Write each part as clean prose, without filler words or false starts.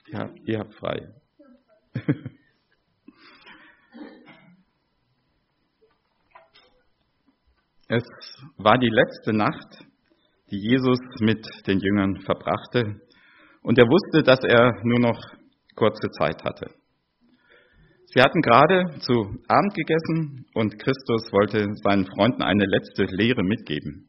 Ja, ihr habt frei. Es war die letzte Nacht, die Jesus mit den Jüngern verbrachte, und er wusste, dass er nur noch kurze Zeit hatte. Sie hatten gerade zu Abend gegessen und Christus wollte seinen Freunden eine letzte Lehre mitgeben.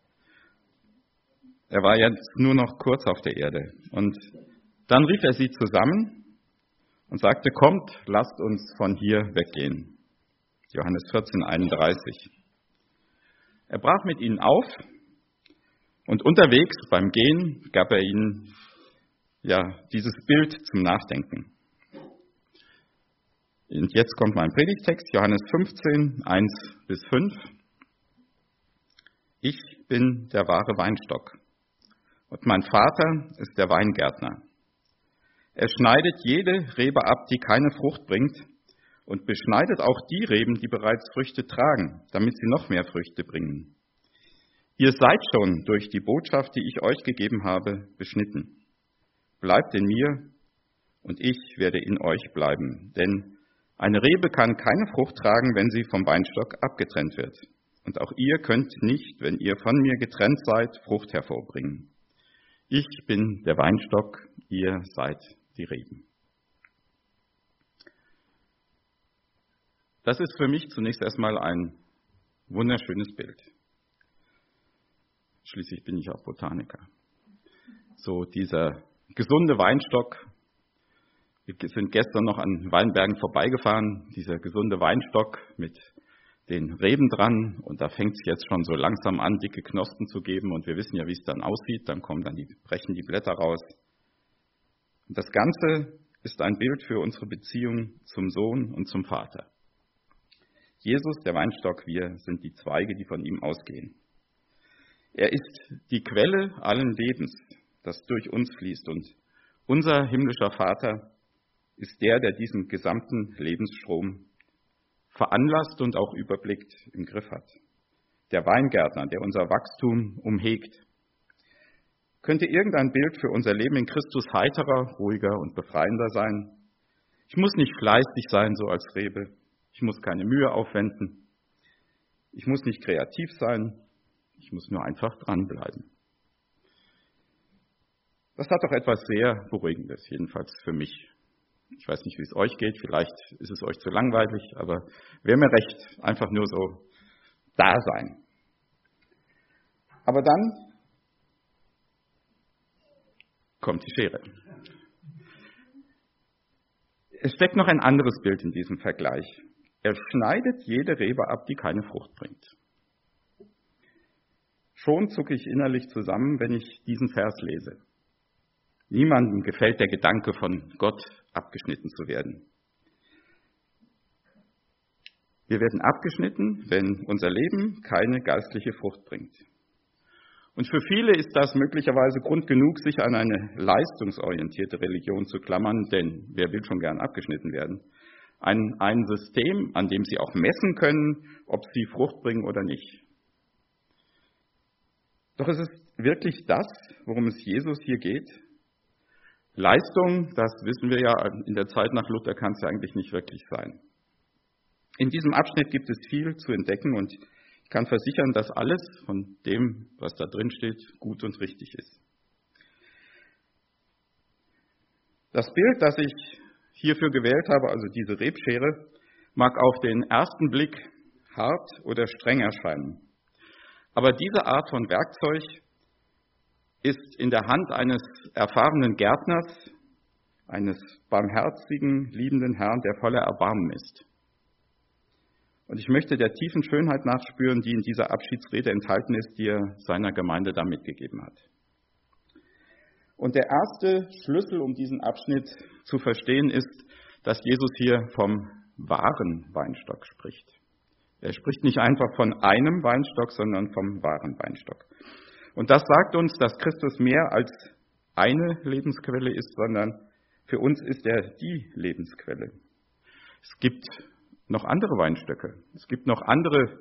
Er war jetzt nur noch kurz auf der Erde und dann rief er sie zusammen und sagte: Kommt, lasst uns von hier weggehen. Johannes 14,31. Er brach mit ihnen auf und unterwegs beim Gehen gab er ihnen dieses Bild zum Nachdenken. Und jetzt kommt mein Predigtext, Johannes 15, 1-5. Ich bin der wahre Weinstock und mein Vater ist der Weingärtner. Er schneidet jede Rebe ab, die keine Frucht bringt, und beschneidet auch die Reben, die bereits Früchte tragen, damit sie noch mehr Früchte bringen. Ihr seid schon durch die Botschaft, die ich euch gegeben habe, beschnitten. Bleibt in mir und ich werde in euch bleiben, denn eine Rebe kann keine Frucht tragen, wenn sie vom Weinstock abgetrennt wird. Und auch ihr könnt nicht, wenn ihr von mir getrennt seid, Frucht hervorbringen. Ich bin der Weinstock, ihr seid die Reben. Das ist für mich zunächst erstmal ein wunderschönes Bild. Schließlich bin ich auch Botaniker. So dieser gesunde Weinstock. Wir sind gestern noch an Weinbergen vorbeigefahren. Dieser gesunde Weinstock mit den Reben dran. Und da fängt es jetzt schon so langsam an, dicke Knospen zu geben. Und wir wissen ja, wie es dann aussieht. Dann brechen die Blätter raus. Und das Ganze ist ein Bild für unsere Beziehung zum Sohn und zum Vater. Jesus, der Weinstock, wir sind die Zweige, die von ihm ausgehen. Er ist die Quelle allen Lebens, das durch uns fließt. Und unser himmlischer Vater ist der diesen gesamten Lebensstrom veranlasst und auch überblickt im Griff hat. Der Weingärtner, der unser Wachstum umhegt. Könnte irgendein Bild für unser Leben in Christus heiterer, ruhiger und befreiender sein? Ich muss nicht fleißig sein, so als Rebe. Ich muss keine Mühe aufwenden. Ich muss nicht kreativ sein. Ich muss nur einfach dranbleiben. Das hat doch etwas sehr Beruhigendes, jedenfalls für mich. Ich weiß nicht, wie es euch geht, vielleicht ist es euch zu langweilig, aber wäre mir recht, einfach nur so da sein. Aber dann kommt die Schere. Es steckt noch ein anderes Bild in diesem Vergleich. Er schneidet jede Rebe ab, die keine Frucht bringt. Schon zucke ich innerlich zusammen, wenn ich diesen Vers lese. Niemandem gefällt der Gedanke, von Gott abgeschnitten zu werden. Wir werden abgeschnitten, wenn unser Leben keine geistliche Frucht bringt. Und für viele ist das möglicherweise Grund genug, sich an eine leistungsorientierte Religion zu klammern, denn wer will schon gern abgeschnitten werden? Ein System, an dem sie auch messen können, ob sie Frucht bringen oder nicht. Doch es ist wirklich das, worum es Jesus hier geht. Leistung, das wissen wir ja, in der Zeit nach Luther kann es ja eigentlich nicht wirklich sein. In diesem Abschnitt gibt es viel zu entdecken und ich kann versichern, dass alles von dem, was da drin steht, gut und richtig ist. Das Bild, das ich hierfür gewählt habe, also diese Rebschere, mag auf den ersten Blick hart oder streng erscheinen. Aber diese Art von Werkzeug ist in der Hand eines erfahrenen Gärtners, eines barmherzigen, liebenden Herrn, der voller Erbarmen ist. Und ich möchte der tiefen Schönheit nachspüren, die in dieser Abschiedsrede enthalten ist, die er seiner Gemeinde da mitgegeben hat. Und der erste Schlüssel, um diesen Abschnitt zu verstehen, ist, dass Jesus hier vom wahren Weinstock spricht. Er spricht nicht einfach von einem Weinstock, sondern vom wahren Weinstock. Und das sagt uns, dass Christus mehr als eine Lebensquelle ist, sondern für uns ist er die Lebensquelle. Es gibt noch andere Weinstöcke. Es gibt noch andere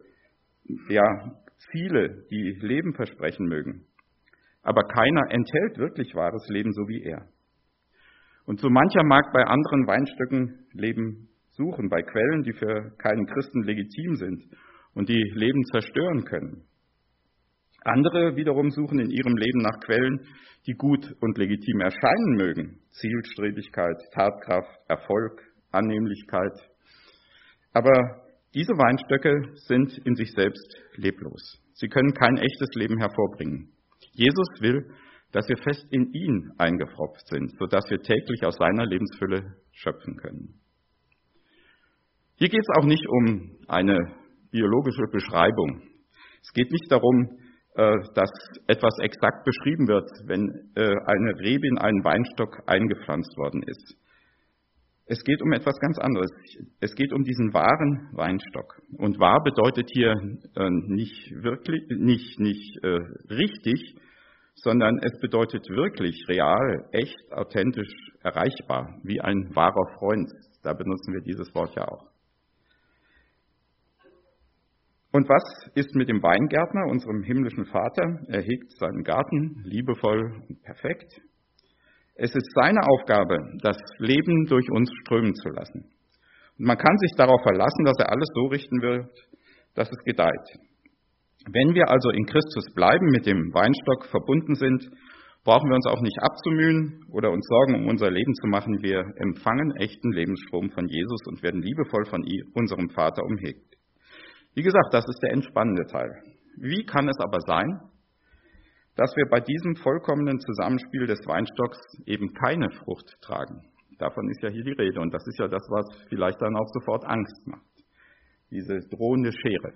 Ziele, die Leben versprechen mögen. Aber keiner enthält wirklich wahres Leben, so wie er. Und so mancher mag bei anderen Weinstöcken Leben suchen, bei Quellen, die für keinen Christen legitim sind und die Leben zerstören können. Andere wiederum suchen in ihrem Leben nach Quellen, die gut und legitim erscheinen mögen. Zielstrebigkeit, Tatkraft, Erfolg, Annehmlichkeit. Aber diese Weinstöcke sind in sich selbst leblos. Sie können kein echtes Leben hervorbringen. Jesus will, dass wir fest in ihn eingepfropft sind, sodass wir täglich aus seiner Lebensfülle schöpfen können. Hier geht es auch nicht um eine biologische Beschreibung. Es geht nicht darum, dass etwas exakt beschrieben wird, wenn eine Rebe in einen Weinstock eingepflanzt worden ist. Es geht um etwas ganz anderes. Es geht um diesen wahren Weinstock. Und wahr bedeutet hier nicht richtig, sondern es bedeutet wirklich real, echt, authentisch, erreichbar, wie ein wahrer Freund. Da benutzen wir dieses Wort ja auch. Und was ist mit dem Weingärtner, unserem himmlischen Vater? Er hegt seinen Garten liebevoll und perfekt. Es ist seine Aufgabe, das Leben durch uns strömen zu lassen. Und man kann sich darauf verlassen, dass er alles so richten wird, dass es gedeiht. Wenn wir also in Christus bleiben, mit dem Weinstock verbunden sind, brauchen wir uns auch nicht abzumühen oder uns Sorgen um unser Leben zu machen. Wir empfangen echten Lebensstrom von Jesus und werden liebevoll von unserem Vater umhegt. Wie gesagt, das ist der entspannende Teil. Wie kann es aber sein, dass wir bei diesem vollkommenen Zusammenspiel des Weinstocks eben keine Frucht tragen? Davon ist ja hier die Rede und das ist ja das, was vielleicht dann auch sofort Angst macht. Diese drohende Schere.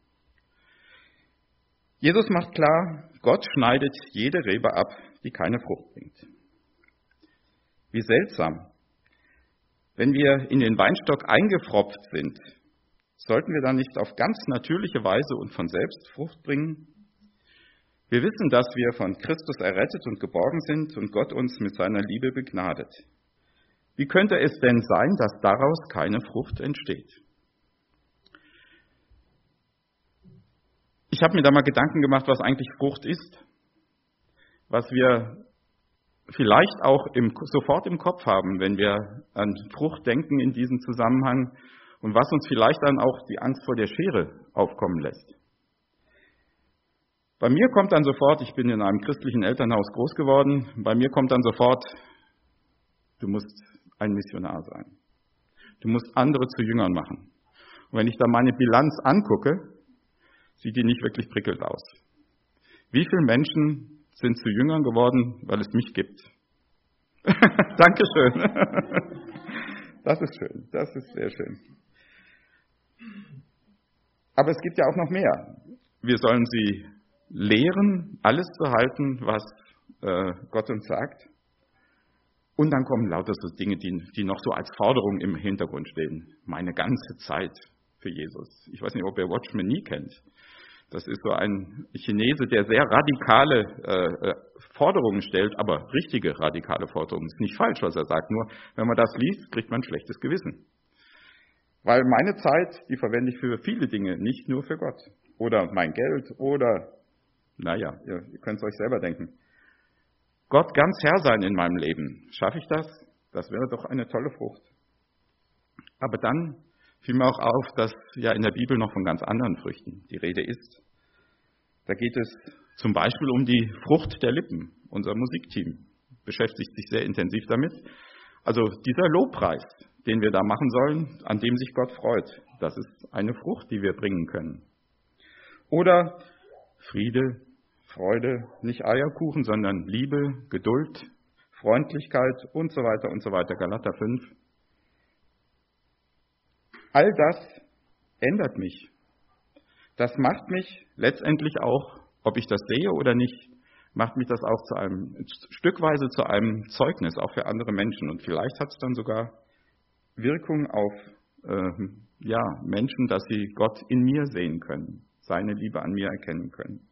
Jesus macht klar, Gott schneidet jede Rebe ab, die keine Frucht bringt. Wie seltsam. Wenn wir in den Weinstock eingepfropft sind, sollten wir dann nicht auf ganz natürliche Weise und von selbst Frucht bringen? Wir wissen, dass wir von Christus errettet und geborgen sind und Gott uns mit seiner Liebe begnadet. Wie könnte es denn sein, dass daraus keine Frucht entsteht? Ich habe mir da mal Gedanken gemacht, was eigentlich Frucht ist. Was wir vielleicht auch sofort im Kopf haben, wenn wir an Frucht denken in diesem Zusammenhang und was uns vielleicht dann auch die Angst vor der Schere aufkommen lässt. Bei mir kommt dann sofort, ich bin in einem christlichen Elternhaus groß geworden, bei mir kommt dann sofort, du musst ein Missionar sein. Du musst andere zu Jüngern machen. Und wenn ich da meine Bilanz angucke, sieht die nicht wirklich prickelnd aus. Wie viele Menschen sind zu Jüngern geworden, weil es mich gibt? Dankeschön. Das ist schön, das ist sehr schön. Aber es gibt ja auch noch mehr. Wir sollen sie lehren, alles zu halten, was Gott uns sagt. Und dann kommen lauter so Dinge, die noch so als Forderung im Hintergrund stehen. Meine ganze Zeit für Jesus. Ich weiß nicht, ob ihr Watchman Nee kennt. Das ist so ein Chinese, der sehr radikale Forderungen stellt, aber richtige radikale Forderungen. Ist nicht falsch, was er sagt, nur wenn man das liest, kriegt man ein schlechtes Gewissen. Weil meine Zeit, die verwende ich für viele Dinge, nicht nur für Gott. Oder mein Geld oder, naja, ihr könnt es euch selber denken. Gott ganz Herr sein in meinem Leben. Schaffe ich das? Das wäre doch eine tolle Frucht. Aber dann fiel mir auch auf, dass ja in der Bibel noch von ganz anderen Früchten die Rede ist. Da geht es zum Beispiel um die Frucht der Lippen. Unser Musikteam beschäftigt sich sehr intensiv damit. Also dieser Lobpreis, den wir da machen sollen, an dem sich Gott freut, das ist eine Frucht, die wir bringen können. Oder Friede, Freude, nicht Eierkuchen, sondern Liebe, Geduld, Freundlichkeit und so weiter, Galater 5. All das ändert mich. Das macht mich letztendlich auch, ob ich das sehe oder nicht, macht mich das auch stückweise zu einem Zeugnis, auch für andere Menschen. Und vielleicht hat es dann sogar Wirkung auf Menschen, dass sie Gott in mir sehen können, seine Liebe an mir erkennen können.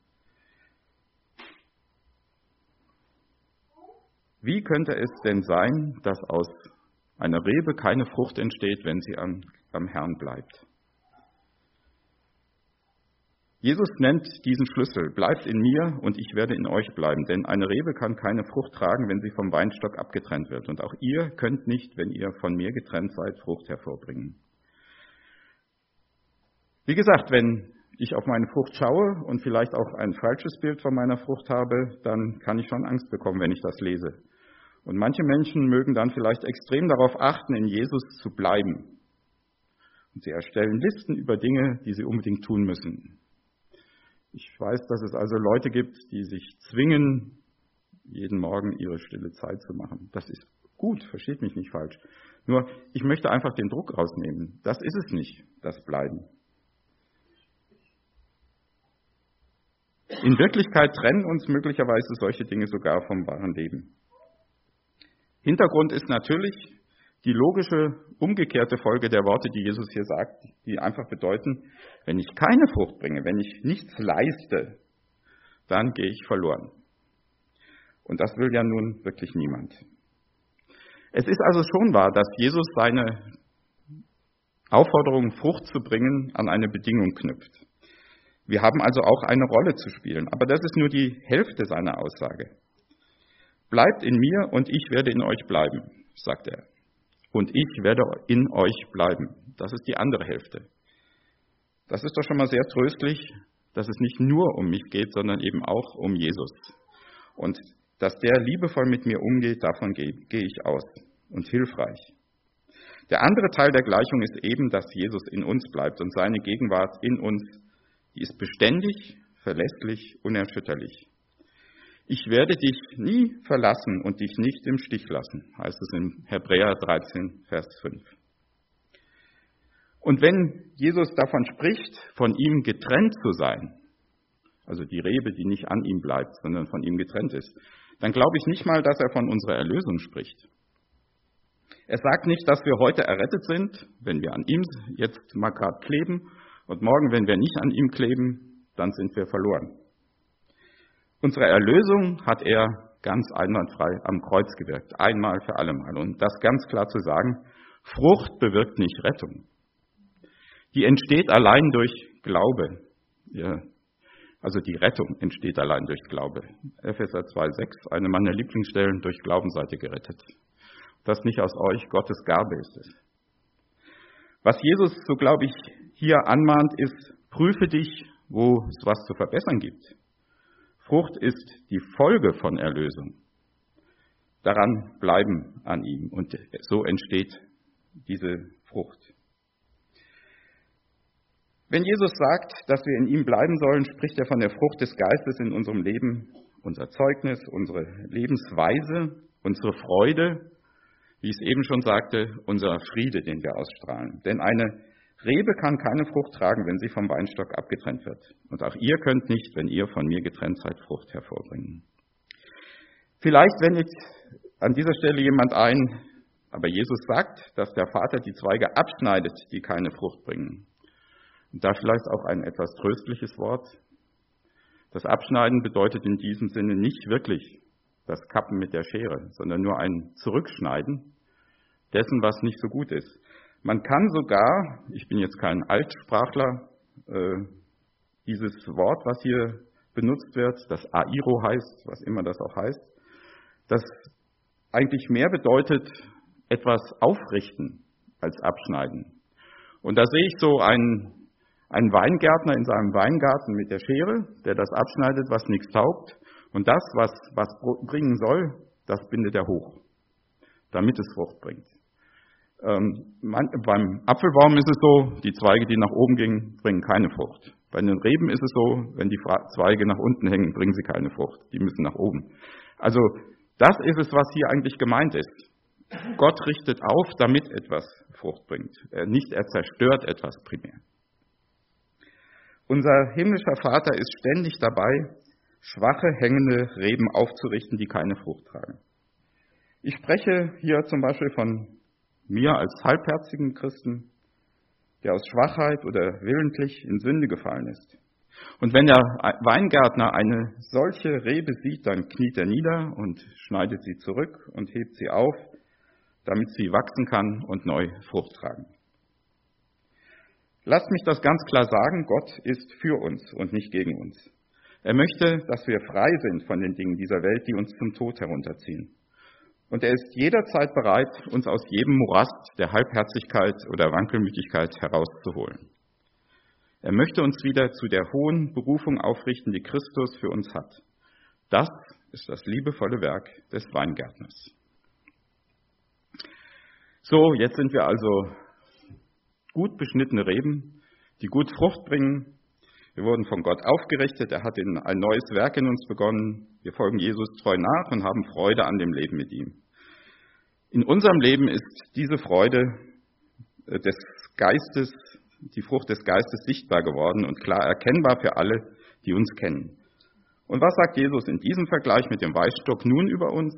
Wie könnte es denn sein, dass aus einer Rebe keine Frucht entsteht, wenn sie am Herrn bleibt? Jesus nennt diesen Schlüssel: Bleibt in mir und ich werde in euch bleiben. Denn eine Rebe kann keine Frucht tragen, wenn sie vom Weinstock abgetrennt wird. Und auch ihr könnt nicht, wenn ihr von mir getrennt seid, Frucht hervorbringen. Wie gesagt, wenn ich auf meine Frucht schaue und vielleicht auch ein falsches Bild von meiner Frucht habe, dann kann ich schon Angst bekommen, wenn ich das lese. Und manche Menschen mögen dann vielleicht extrem darauf achten, in Jesus zu bleiben. Und sie erstellen Listen über Dinge, die sie unbedingt tun müssen. Ich weiß, dass es also Leute gibt, die sich zwingen, jeden Morgen ihre stille Zeit zu machen. Das ist gut, versteht mich nicht falsch. Nur, ich möchte einfach den Druck rausnehmen. Das ist es nicht, das Bleiben. In Wirklichkeit trennen uns möglicherweise solche Dinge sogar vom wahren Leben. Hintergrund ist natürlich die logische, umgekehrte Folge der Worte, die Jesus hier sagt, die einfach bedeuten, wenn ich keine Frucht bringe, wenn ich nichts leiste, dann gehe ich verloren. Und das will ja nun wirklich niemand. Es ist also schon wahr, dass Jesus seine Aufforderung, Frucht zu bringen, an eine Bedingung knüpft. Wir haben also auch eine Rolle zu spielen, aber das ist nur die Hälfte seiner Aussage. Bleibt in mir und ich werde in euch bleiben, sagt er. Und ich werde in euch bleiben. Das ist die andere Hälfte. Das ist doch schon mal sehr tröstlich, dass es nicht nur um mich geht, sondern eben auch um Jesus. Und dass der liebevoll mit mir umgeht, davon gehe ich aus. Und hilfreich. Der andere Teil der Gleichung ist eben, dass Jesus in uns bleibt und seine Gegenwart in uns, die ist beständig, verlässlich, unerschütterlich. Ich werde dich nie verlassen und dich nicht im Stich lassen, heißt es in Hebräer 13, Vers 5. Und wenn Jesus davon spricht, von ihm getrennt zu sein, also die Rebe, die nicht an ihm bleibt, sondern von ihm getrennt ist, dann glaube ich nicht mal, dass er von unserer Erlösung spricht. Er sagt nicht, dass wir heute errettet sind, wenn wir an ihm jetzt mal gerade kleben, und morgen, wenn wir nicht an ihm kleben, dann sind wir verloren. Unsere Erlösung hat er ganz einwandfrei am Kreuz gewirkt, einmal für allemal. Und das ganz klar zu sagen, Frucht bewirkt nicht Rettung. Die entsteht allein durch Glaube. Ja, also die Rettung entsteht allein durch Glaube. Epheser 2,6, eine meiner Lieblingsstellen, durch Glauben seid ihr gerettet. Das nicht aus euch, Gottes Gabe ist es. Was Jesus, so glaube ich, hier anmahnt, ist, prüfe dich, wo es was zu verbessern gibt. Frucht ist die Folge von Erlösung. Daran bleiben an ihm und so entsteht diese Frucht. Wenn Jesus sagt, dass wir in ihm bleiben sollen, spricht er von der Frucht des Geistes in unserem Leben, unser Zeugnis, unsere Lebensweise, unsere Freude, wie ich es eben schon sagte, unser Friede, den wir ausstrahlen. Denn eine Rebe kann keine Frucht tragen, wenn sie vom Weinstock abgetrennt wird. Und auch ihr könnt nicht, wenn ihr von mir getrennt seid, Frucht hervorbringen. Vielleicht wendet an dieser Stelle jemand ein, aber Jesus sagt, dass der Vater die Zweige abschneidet, die keine Frucht bringen. Und da vielleicht auch ein etwas tröstliches Wort. Das Abschneiden bedeutet in diesem Sinne nicht wirklich das Kappen mit der Schere, sondern nur ein Zurückschneiden dessen, was nicht so gut ist. Man kann sogar, ich bin jetzt kein Altsprachler, dieses Wort, was hier benutzt wird, das Airo heißt, was immer das auch heißt, das eigentlich mehr bedeutet, etwas aufrichten als abschneiden. Und da sehe ich so einen Weingärtner in seinem Weingarten mit der Schere, der das abschneidet, was nichts taugt. Und das, was bringen soll, das bindet er hoch, damit es Frucht bringt. Beim Apfelbaum ist es so, die Zweige, die nach oben gingen, bringen keine Frucht. Bei den Reben ist es so, wenn die Zweige nach unten hängen, bringen sie keine Frucht. Die müssen nach oben. Also das ist es, was hier eigentlich gemeint ist. Gott richtet auf, damit etwas Frucht bringt. Nicht er zerstört etwas primär. Unser himmlischer Vater ist ständig dabei, schwache, hängende Reben aufzurichten, die keine Frucht tragen. Ich spreche hier zum Beispiel von mir als halbherzigen Christen, der aus Schwachheit oder willentlich in Sünde gefallen ist. Und wenn der Weingärtner eine solche Rebe sieht, dann kniet er nieder und schneidet sie zurück und hebt sie auf, damit sie wachsen kann und neu Frucht tragen. Lasst mich das ganz klar sagen, Gott ist für uns und nicht gegen uns. Er möchte, dass wir frei sind von den Dingen dieser Welt, die uns zum Tod herunterziehen. Und er ist jederzeit bereit, uns aus jedem Morast der Halbherzigkeit oder Wankelmütigkeit herauszuholen. Er möchte uns wieder zu der hohen Berufung aufrichten, die Christus für uns hat. Das ist das liebevolle Werk des Weingärtners. So, jetzt sind wir also gut beschnittene Reben, die gut Frucht bringen. Wir wurden von Gott aufgerichtet, er hat ein neues Werk in uns begonnen. Wir folgen Jesus treu nach und haben Freude an dem Leben mit ihm. In unserem Leben ist diese Freude des Geistes, die Frucht des Geistes sichtbar geworden und klar erkennbar für alle, die uns kennen. Und was sagt Jesus in diesem Vergleich mit dem Weinstock nun über uns?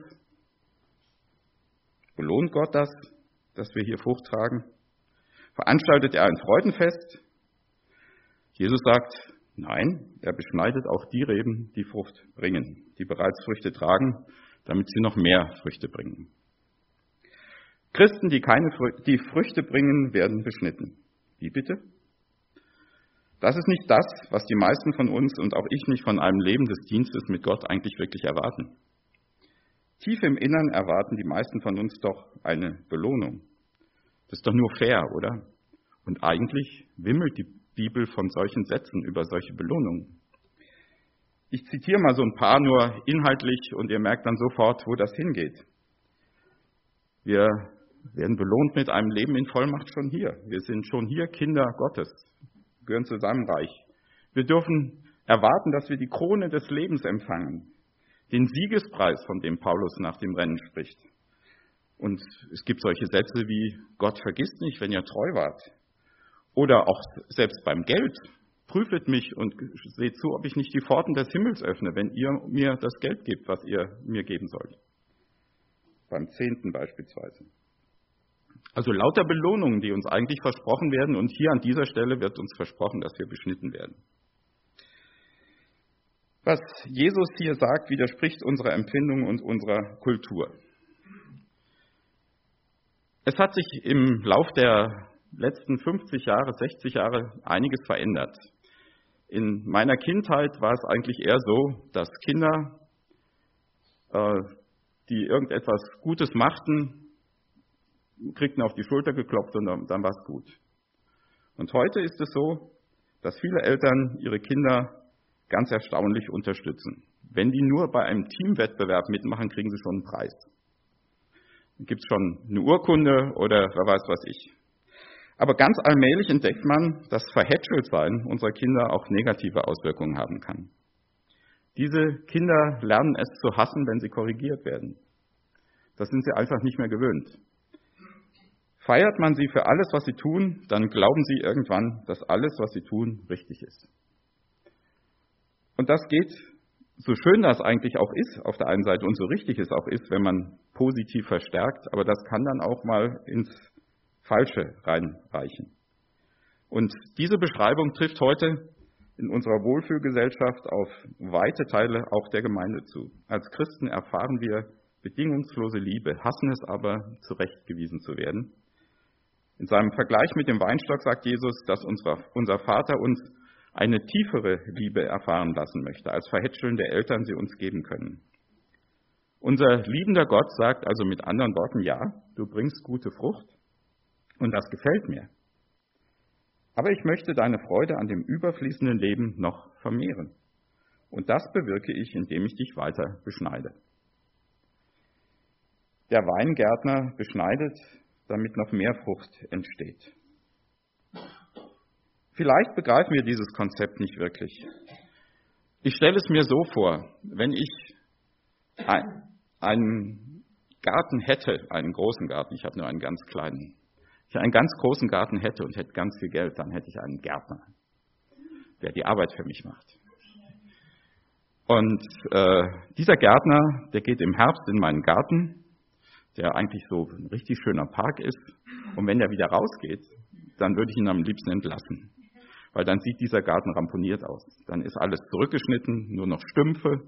Belohnt Gott das, dass wir hier Frucht tragen? Veranstaltet er ein Freudenfest? Jesus sagt, nein, er beschneidet auch die Reben, die Frucht bringen, die bereits Früchte tragen, damit sie noch mehr Früchte bringen. Christen, die Früchte bringen, werden beschnitten. Wie bitte? Das ist nicht das, was die meisten von uns und auch ich nicht von einem Leben des Dienstes mit Gott eigentlich wirklich erwarten. Tief im Innern erwarten die meisten von uns doch eine Belohnung. Das ist doch nur fair, oder? Und eigentlich wimmelt die Bibel von solchen Sätzen über solche Belohnungen. Ich zitiere mal so ein paar nur inhaltlich und ihr merkt dann sofort, wo das hingeht. Wir werden belohnt mit einem Leben in Vollmacht schon hier. Wir sind schon hier Kinder Gottes, gehören zu seinem Reich. Wir dürfen erwarten, dass wir die Krone des Lebens empfangen, den Siegespreis, von dem Paulus nach dem Rennen spricht. Und es gibt solche Sätze wie, Gott vergisst nicht, wenn ihr treu wart. Oder auch selbst beim Geld, prüfet mich und seht zu, ob ich nicht die Pforten des Himmels öffne, wenn ihr mir das Geld gebt, was ihr mir geben sollt. Beim Zehnten beispielsweise. Also lauter Belohnungen, die uns eigentlich versprochen werden, und hier an dieser Stelle wird uns versprochen, dass wir beschnitten werden. Was Jesus hier sagt, widerspricht unserer Empfindung und unserer Kultur. Es hat sich im Lauf der letzten 50 Jahre, 60 Jahre einiges verändert. In meiner Kindheit war es eigentlich eher so, dass Kinder, die irgendetwas Gutes machten, kriegten auf die Schulter geklopft und dann war es gut. Und heute ist es so, dass viele Eltern ihre Kinder ganz erstaunlich unterstützen. Wenn die nur bei einem Teamwettbewerb mitmachen, kriegen sie schon einen Preis. Dann gibt es schon eine Urkunde oder wer weiß was ich. Aber ganz allmählich entdeckt man, dass Verhätscheltsein unserer Kinder auch negative Auswirkungen haben kann. Diese Kinder lernen es zu hassen, wenn sie korrigiert werden. Das sind sie einfach nicht mehr gewöhnt. Feiert man sie für alles, was sie tun, dann glauben sie irgendwann, dass alles, was sie tun, richtig ist. Und das geht, so schön das eigentlich auch ist auf der einen Seite und so richtig es auch ist, wenn man positiv verstärkt, aber das kann dann auch mal ins Falsche reinreichen. Und diese Beschreibung trifft heute in unserer Wohlfühlgesellschaft auf weite Teile auch der Gemeinde zu. Als Christen erfahren wir bedingungslose Liebe, hassen es aber, zurechtgewiesen zu werden. In seinem Vergleich mit dem Weinstock sagt Jesus, dass unser Vater uns eine tiefere Liebe erfahren lassen möchte, als verhätschelnde Eltern sie uns geben können. Unser liebender Gott sagt also mit anderen Worten, ja, du bringst gute Frucht und das gefällt mir. Aber ich möchte deine Freude an dem überfließenden Leben noch vermehren. Und das bewirke ich, indem ich dich weiter beschneide. Der Weingärtner beschneidet, damit noch mehr Frucht entsteht. Vielleicht begreifen wir dieses Konzept nicht wirklich. Ich stelle es mir so vor, wenn ich einen Garten hätte, einen großen Garten, ich habe nur einen ganz kleinen, ich einen ganz großen Garten hätte und hätte ganz viel Geld, dann hätte ich einen Gärtner, der die Arbeit für mich macht. Und dieser Gärtner, der geht im Herbst in meinen Garten, der eigentlich so ein richtig schöner Park ist. Und wenn der wieder rausgeht, dann würde ich ihn am liebsten entlassen. Weil dann sieht dieser Garten ramponiert aus. Dann ist alles zurückgeschnitten, nur noch Stümpfe.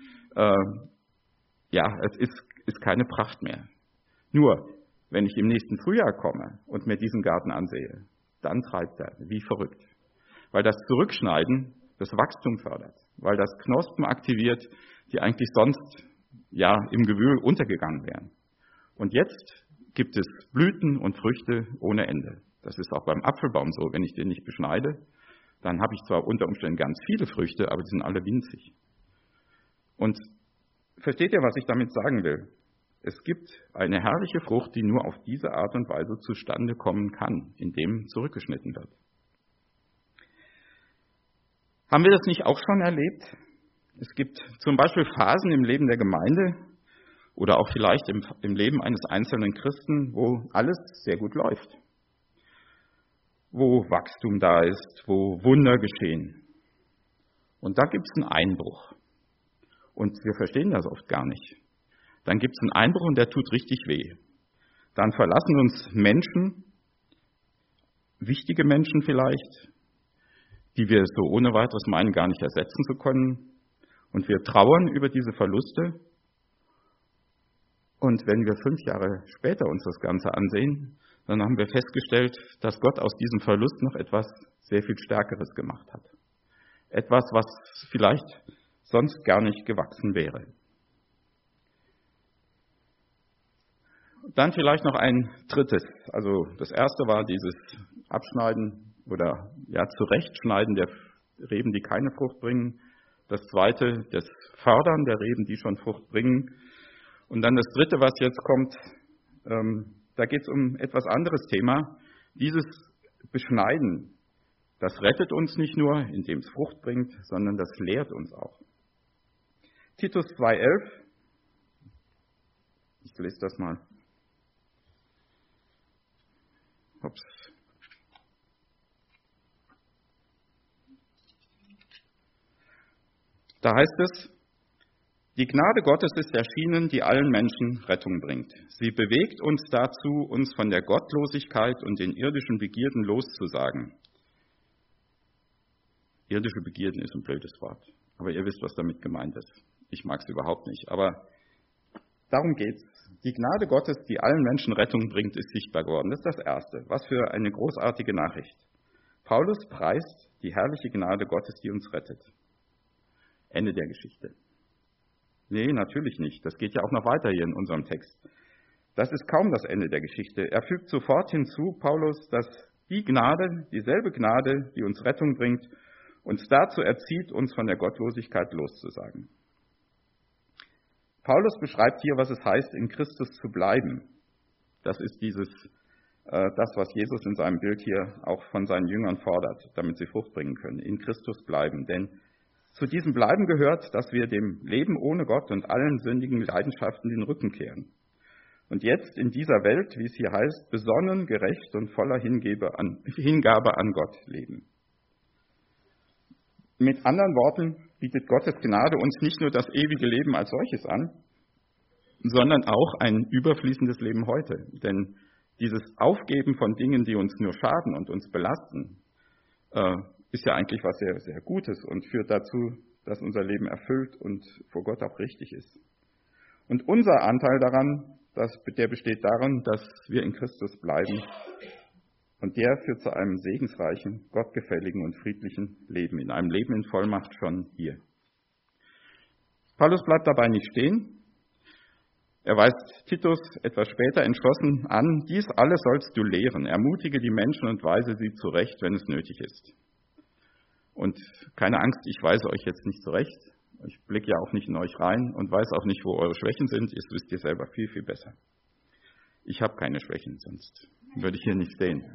Es ist keine Pracht mehr. Nur, wenn ich im nächsten Frühjahr komme und mir diesen Garten ansehe, dann treibt er wie verrückt. Weil das Zurückschneiden das Wachstum fördert, weil das Knospen aktiviert, die eigentlich sonst ja im Gewühl untergegangen wären. Und jetzt gibt es Blüten und Früchte ohne Ende. Das ist auch beim Apfelbaum so. Wenn ich den nicht beschneide, dann habe ich zwar unter Umständen ganz viele Früchte, aber die sind alle winzig. Und versteht ihr, was ich damit sagen will? Es gibt eine herrliche Frucht, die nur auf diese Art und Weise zustande kommen kann, indem zurückgeschnitten wird. Haben wir das nicht auch schon erlebt? Es gibt zum Beispiel Phasen im Leben der Gemeinde oder auch vielleicht im Leben eines einzelnen Christen, wo alles sehr gut läuft, wo Wachstum da ist, wo Wunder geschehen. Und da gibt es einen Einbruch. Und wir verstehen das oft gar nicht. Dann gibt es einen Einbruch und der tut richtig weh. Dann verlassen uns Menschen, wichtige Menschen vielleicht, die wir so ohne weiteres meinen, gar nicht ersetzen zu können. Und wir trauern über diese Verluste. Und wenn wir 5 Jahre später uns das Ganze ansehen, dann haben wir festgestellt, dass Gott aus diesem Verlust noch etwas sehr viel Stärkeres gemacht hat. Etwas, was vielleicht sonst gar nicht gewachsen wäre. Dann vielleicht noch ein drittes. Also das erste war dieses Abschneiden oder ja Zurechtschneiden der Reben, die keine Frucht bringen. Das zweite, das Fördern der Reben, die schon Frucht bringen. Und dann das dritte, was jetzt kommt, da geht es um etwas anderes Thema. Dieses Beschneiden, das rettet uns nicht nur, indem es Frucht bringt, sondern das lehrt uns auch. Titus 2,11, ich lese das mal. Ups. Da heißt es, die Gnade Gottes ist erschienen, die allen Menschen Rettung bringt. Sie bewegt uns dazu, uns von der Gottlosigkeit und den irdischen Begierden loszusagen. Irdische Begierden ist ein blödes Wort, aber ihr wisst, was damit gemeint ist. Ich mag es überhaupt nicht, aber darum geht's. Die Gnade Gottes, die allen Menschen Rettung bringt, ist sichtbar geworden. Das ist das Erste. Was für eine großartige Nachricht. Paulus preist die herrliche Gnade Gottes, die uns rettet. Ende der Geschichte. Nee, natürlich nicht. Das geht ja auch noch weiter hier in unserem Text. Das ist kaum das Ende der Geschichte. Er fügt sofort hinzu, Paulus, dass die Gnade, dieselbe Gnade, die uns Rettung bringt, uns dazu erzieht, uns von der Gottlosigkeit loszusagen. Paulus beschreibt hier, was es heißt, in Christus zu bleiben. Das ist das, was Jesus in seinem Bild hier auch von seinen Jüngern fordert, damit sie Frucht bringen können. In Christus bleiben. Denn zu diesem Bleiben gehört, dass wir dem Leben ohne Gott und allen sündigen Leidenschaften den Rücken kehren. Und jetzt in dieser Welt, wie es hier heißt, besonnen, gerecht und voller Hingabe an Gott leben. Mit anderen Worten bietet Gottes Gnade uns nicht nur das ewige Leben als solches an, sondern auch ein überfließendes Leben heute. Denn dieses Aufgeben von Dingen, die uns nur schaden und uns belasten, ist ja eigentlich was sehr, sehr Gutes und führt dazu, dass unser Leben erfüllt und vor Gott auch richtig ist. Und unser Anteil daran, der besteht darin, dass wir in Christus bleiben. Und der führt zu einem segensreichen, gottgefälligen und friedlichen Leben, in einem Leben in Vollmacht schon hier. Paulus bleibt dabei nicht stehen. Er weist Titus etwas später entschlossen an, dies alles sollst du lehren, ermutige die Menschen und weise sie zurecht, wenn es nötig ist. Und keine Angst, ich weise euch jetzt nicht zurecht, ich blicke ja auch nicht in euch rein und weiß auch nicht, wo eure Schwächen sind, das wisst ihr selber viel, viel besser. Ich habe keine Schwächen, sonst würde ich hier nicht stehen.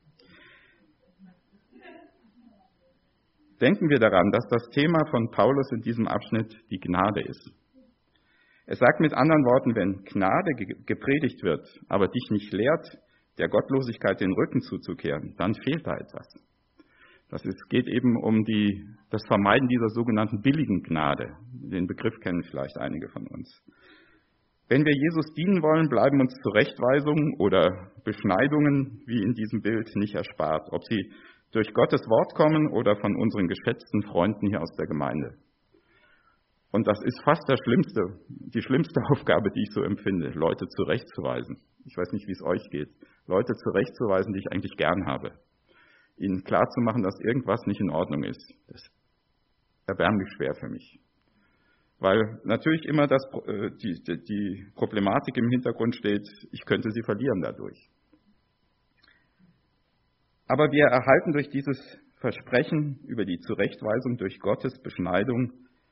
Denken wir daran, dass das Thema von Paulus in diesem Abschnitt die Gnade ist. Er sagt mit anderen Worten, wenn Gnade gepredigt wird, aber dich nicht lehrt, der Gottlosigkeit den Rücken zuzukehren, dann fehlt da etwas. Geht eben um das Vermeiden dieser sogenannten billigen Gnade. Den Begriff kennen vielleicht einige von uns. Wenn wir Jesus dienen wollen, bleiben uns Zurechtweisungen oder Beschneidungen, wie in diesem Bild, nicht erspart. Ob sie durch Gottes Wort kommen oder von unseren geschätzten Freunden hier aus der Gemeinde. Und das ist fast die schlimmste Aufgabe, die ich so empfinde, Leute zurechtzuweisen. Ich weiß nicht, wie es euch geht. Leute zurechtzuweisen, die ich eigentlich gern habe. ihnen klarzumachen, dass irgendwas nicht in Ordnung ist. Das ist erbärmlich schwer für mich. Weil natürlich immer die Problematik im Hintergrund steht, ich könnte sie verlieren dadurch. Aber wir erhalten durch dieses Versprechen über die Zurechtweisung durch Gottes Beschneidung,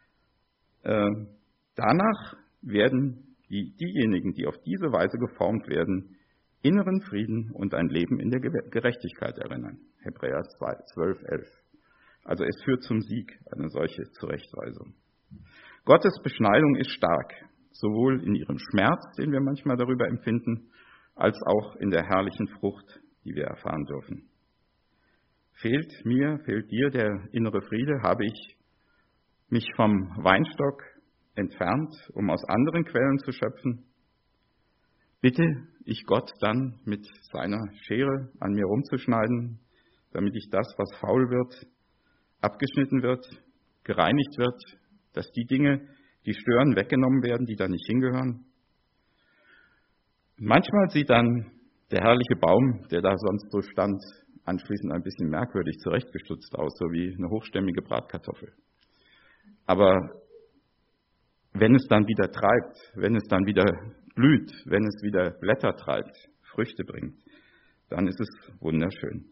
danach werden diejenigen, die auf diese Weise geformt werden, inneren Frieden und ein Leben in der Gerechtigkeit erinnern. Hebräer 12,11. Also es führt zum Sieg, eine solche Zurechtweisung. Gottes Beschneidung ist stark, sowohl in ihrem Schmerz, den wir manchmal darüber empfinden, als auch in der herrlichen Frucht, die wir erfahren dürfen. Fehlt dir der innere Friede? Habe ich mich vom Weinstock entfernt, um aus anderen Quellen zu schöpfen? Bitte ich Gott dann mit seiner Schere an mir rumzuschneiden, damit ich das, was faul wird, abgeschnitten wird, gereinigt wird, dass die Dinge, die stören, weggenommen werden, die da nicht hingehören? Manchmal sieht dann der herrliche Baum, der da sonst so stand, anschließend ein bisschen merkwürdig zurechtgestutzt aus, so wie eine hochstämmige Bratkartoffel. Aber wenn es dann wieder treibt, wenn es dann wieder blüht, wenn es wieder Blätter treibt, Früchte bringt, dann ist es wunderschön.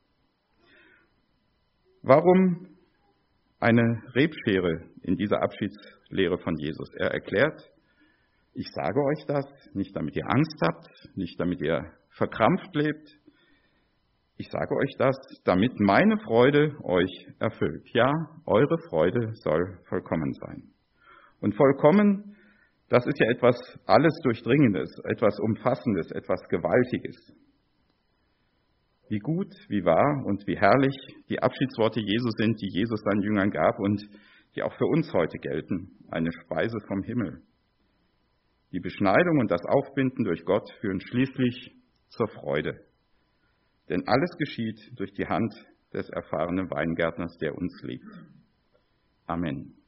Warum eine Rebschere in dieser Abschiedslehre von Jesus? Er erklärt, ich sage euch das, nicht damit ihr Angst habt, nicht damit ihr verkrampft lebt. Ich sage euch das, damit meine Freude euch erfüllt. Ja, eure Freude soll vollkommen sein. Und vollkommen, das ist ja etwas alles Durchdringendes, etwas Umfassendes, etwas Gewaltiges. Wie gut, wie wahr und wie herrlich die Abschiedsworte Jesu sind, die Jesus seinen Jüngern gab und die auch für uns heute gelten, eine Speise vom Himmel. Die Beschneidung und das Aufbinden durch Gott führen schließlich zur Freude. Denn alles geschieht durch die Hand des erfahrenen Weingärtners, der uns liebt. Amen.